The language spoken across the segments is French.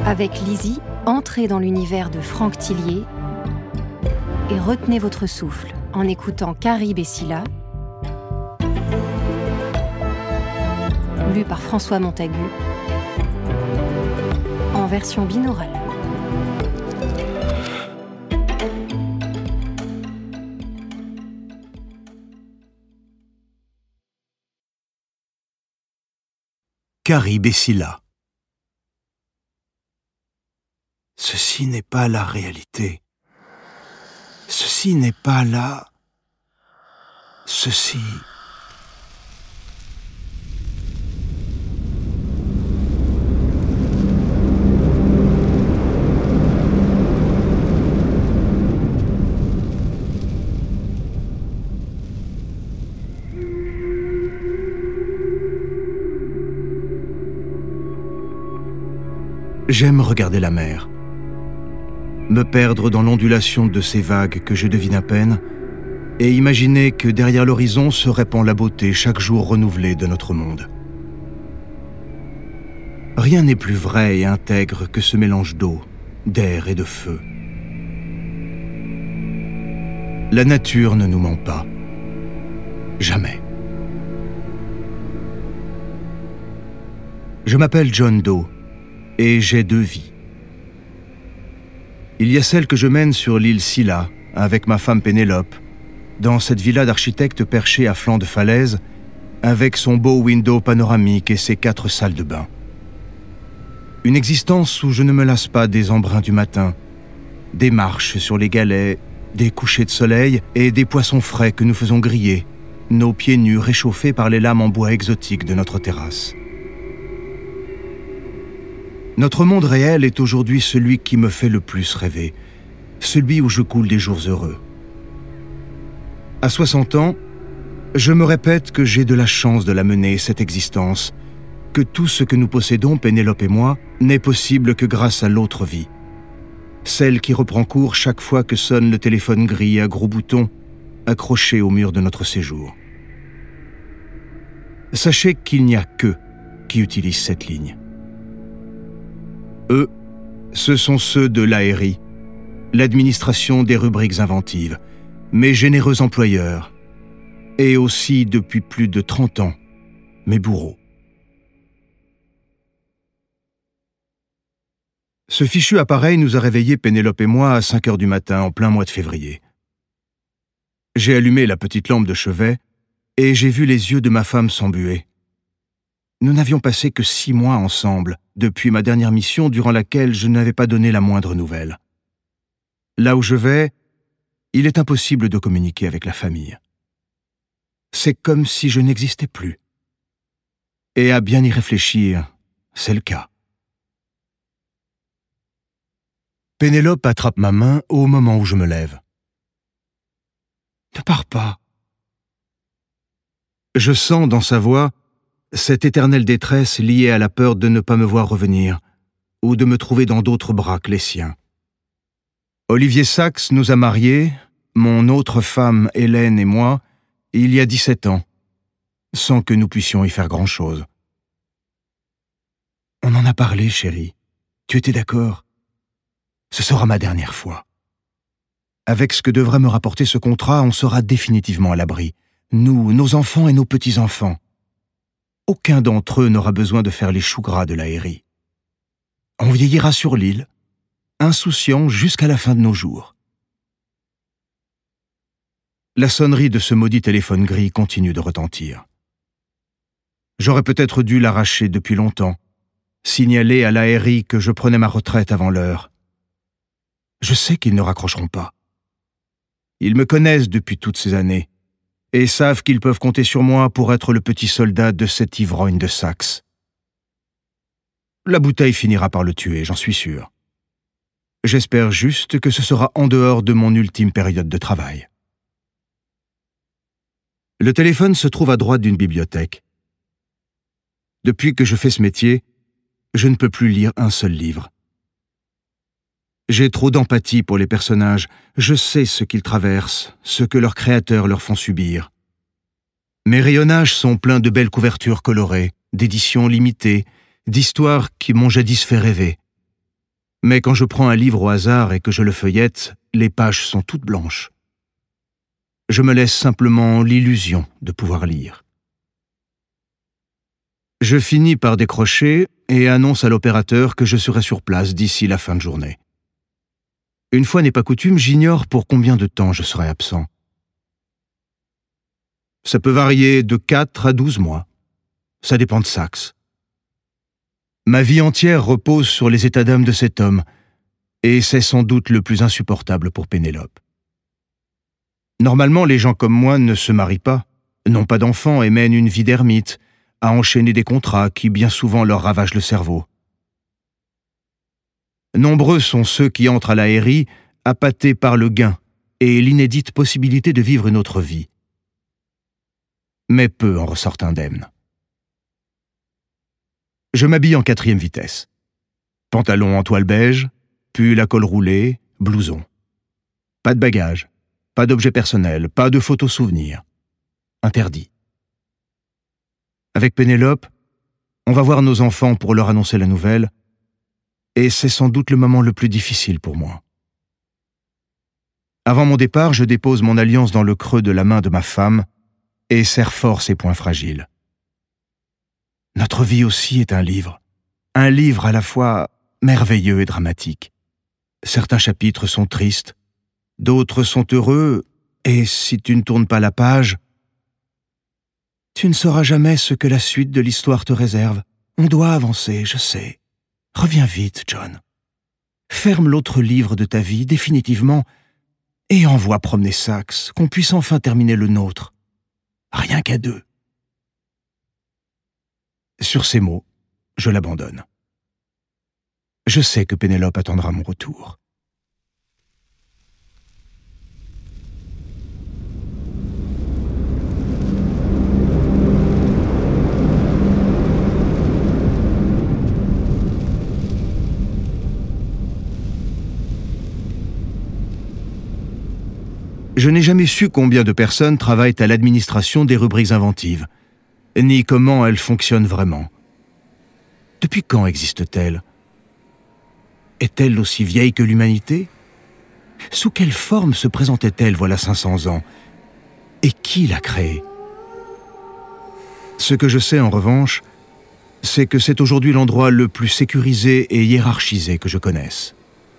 Avec Lizzie, entrez dans l'univers de Franck Tillier et retenez votre souffle en écoutant Caribe et Scylla, lu par François Montagu, en version binaurale. Caribe et Scylla. Ceci n'est pas la réalité. Ceci n'est pas la... Ceci... J'aime regarder la mer, me perdre dans l'ondulation de ces vagues que je devine à peine, et imaginer que derrière l'horizon se répand la beauté chaque jour renouvelée de notre monde. Rien n'est plus vrai et intègre que ce mélange d'eau, d'air et de feu. La nature ne nous ment pas. Jamais. Je m'appelle John Doe. Et j'ai 2 vies. Il y a celle que je mène sur l'île Scylla, avec ma femme Pénélope, dans cette villa d'architecte perchée à flanc de falaise, avec son beau window panoramique et ses 4 salles de bain. Une existence où je ne me lasse pas des embruns du matin, des marches sur les galets, des couchers de soleil et des poissons frais que nous faisons griller, nos pieds nus réchauffés par les lames en bois exotiques de notre terrasse. Notre monde réel est aujourd'hui celui qui me fait le plus rêver, celui où je coule des jours heureux. À 60 ans, je me répète que j'ai de la chance de la mener, cette existence, que tout ce que nous possédons, Pénélope et moi, n'est possible que grâce à l'autre vie. Celle qui reprend cours chaque fois que sonne le téléphone gris à gros boutons, accroché au mur de notre séjour. Sachez qu'il n'y a qu'eux qui utilisent cette ligne. Eux, ce sont ceux de l'ARI, l'administration des rubriques inventives, mes généreux employeurs, et aussi, depuis plus de 30 ans, mes bourreaux. Ce fichu appareil nous a réveillés, Pénélope et moi, à 5 heures du matin, en plein mois de février. J'ai allumé la petite lampe de chevet et j'ai vu les yeux de ma femme s'embuer. Nous n'avions passé que 6 mois ensemble, depuis ma dernière mission durant laquelle je n'avais pas donné la moindre nouvelle. Là où je vais, il est impossible de communiquer avec la famille. C'est comme si je n'existais plus. Et à bien y réfléchir, c'est le cas. Pénélope attrape ma main au moment où je me lève. « Ne pars pas !» Je sens dans sa voix cette éternelle détresse liée à la peur de ne pas me voir revenir, ou de me trouver dans d'autres bras que les siens. Olivier Sacks nous a mariés, mon autre femme Hélène et moi, il y a 17 ans, sans que nous puissions y faire grand-chose. On en a parlé, chérie. Tu étais d'accord? Ce sera ma dernière fois. Avec ce que devrait me rapporter ce contrat, on sera définitivement à l'abri. Nous, nos enfants et nos petits-enfants. Aucun d'entre eux n'aura besoin de faire les choux gras de l'ARI. On vieillira sur l'île, insouciant jusqu'à la fin de nos jours. La sonnerie de ce maudit téléphone gris continue de retentir. J'aurais peut-être dû l'arracher depuis longtemps, signaler à l'ARI que je prenais ma retraite avant l'heure. Je sais qu'ils ne raccrocheront pas. Ils me connaissent depuis toutes ces années, et savent qu'ils peuvent compter sur moi pour être le petit soldat de cet ivrogne de Sacks. La bouteille finira par le tuer, j'en suis sûr. J'espère juste que ce sera en dehors de mon ultime période de travail. Le téléphone se trouve à droite d'une bibliothèque. Depuis que je fais ce métier, je ne peux plus lire un seul livre. J'ai trop d'empathie pour les personnages, je sais ce qu'ils traversent, ce que leurs créateurs leur font subir. Mes rayonnages sont pleins de belles couvertures colorées, d'éditions limitées, d'histoires qui m'ont jadis fait rêver. Mais quand je prends un livre au hasard et que je le feuillette, les pages sont toutes blanches. Je me laisse simplement l'illusion de pouvoir lire. Je finis par décrocher et annonce à l'opérateur que je serai sur place d'ici la fin de journée. Une fois n'est pas coutume, j'ignore pour combien de temps je serai absent. Ça peut varier de 4 à 12 mois. Ça dépend de Saxe. Ma vie entière repose sur les états d'âme de cet homme, et c'est sans doute le plus insupportable pour Pénélope. Normalement, les gens comme moi ne se marient pas, n'ont pas d'enfants et mènent une vie d'ermite, à enchaîner des contrats qui bien souvent leur ravagent le cerveau. Nombreux sont ceux qui entrent à la RI appâtés par le gain et l'inédite possibilité de vivre une autre vie. Mais peu en ressortent indemnes. Je m'habille en 4e vitesse. Pantalon en toile beige, pull à col roulé, blouson. Pas de bagages, pas d'objets personnels, pas de photos souvenirs. Interdit. Avec Pénélope, on va voir nos enfants pour leur annoncer la nouvelle, et c'est sans doute le moment le plus difficile pour moi. Avant mon départ, je dépose mon alliance dans le creux de la main de ma femme et serre fort ses poings fragiles. Notre vie aussi est un livre à la fois merveilleux et dramatique. Certains chapitres sont tristes, d'autres sont heureux, et si tu ne tournes pas la page, tu ne sauras jamais ce que la suite de l'histoire te réserve. On doit avancer, je sais. Reviens vite, John. Ferme l'autre livre de ta vie, définitivement, et envoie promener Saxe, qu'on puisse enfin terminer le nôtre. Rien qu'à 2. Sur ces mots, je l'abandonne. Je sais que Pénélope attendra mon retour. Je n'ai jamais su combien de personnes travaillent à l'administration des rubriques inventives, ni comment elles fonctionnent vraiment. Depuis quand existe-t-elle ? Est-elle aussi vieille que l'humanité ? Sous quelle forme se présentait-elle voilà 500 ans ? Et qui l'a créée ? Ce que je sais en revanche, c'est que c'est aujourd'hui l'endroit le plus sécurisé et hiérarchisé que je connaisse.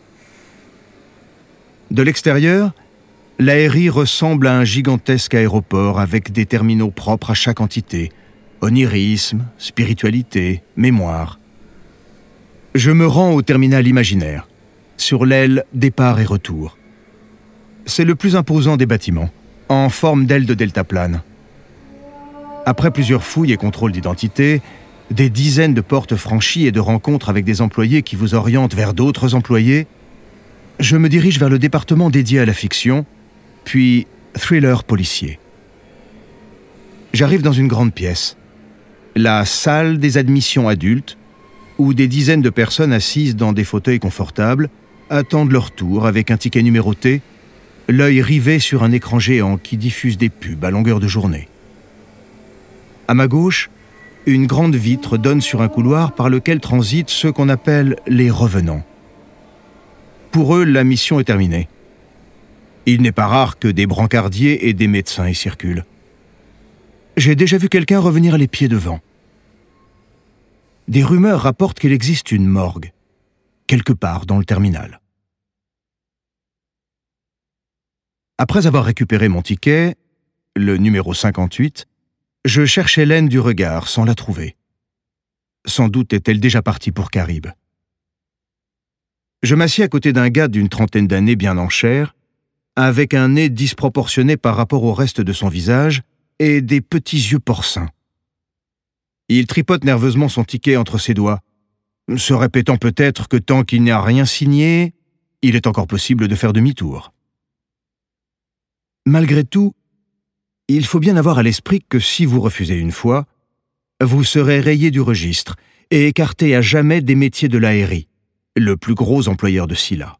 De l'extérieur, l'ARI ressemble à un gigantesque aéroport avec des terminaux propres à chaque entité, onirisme, spiritualité, mémoire. Je me rends au terminal imaginaire, sur l'aile départ et retour. C'est le plus imposant des bâtiments, en forme d'aile de deltaplane. Après plusieurs fouilles et contrôles d'identité, des dizaines de portes franchies et de rencontres avec des employés qui vous orientent vers d'autres employés, je me dirige vers le département dédié à la fiction, puis thriller policier. J'arrive dans une grande pièce, la salle des admissions adultes, où des dizaines de personnes assises dans des fauteuils confortables attendent leur tour avec un ticket numéroté, l'œil rivé sur un écran géant qui diffuse des pubs à longueur de journée. À ma gauche, une grande vitre donne sur un couloir par lequel transitent ceux qu'on appelle les revenants. Pour eux, la mission est terminée. Il n'est pas rare que des brancardiers et des médecins y circulent. J'ai déjà vu quelqu'un revenir les pieds devant. Des rumeurs rapportent qu'il existe une morgue, quelque part dans le terminal. Après avoir récupéré mon ticket, le numéro 58, je cherche Hélène du regard sans la trouver. Sans doute est-elle déjà partie pour Caribe. Je m'assieds à côté d'un gars d'une trentaine d'années bien en chair, avec un nez disproportionné par rapport au reste de son visage et des petits yeux porcins. Il tripote nerveusement son ticket entre ses doigts, se répétant peut-être que tant qu'il n'y a rien signé, il est encore possible de faire demi-tour. Malgré tout, il faut bien avoir à l'esprit que si vous refusez une fois, vous serez rayé du registre et écarté à jamais des métiers de l'ARI, le plus gros employeur de Scylla.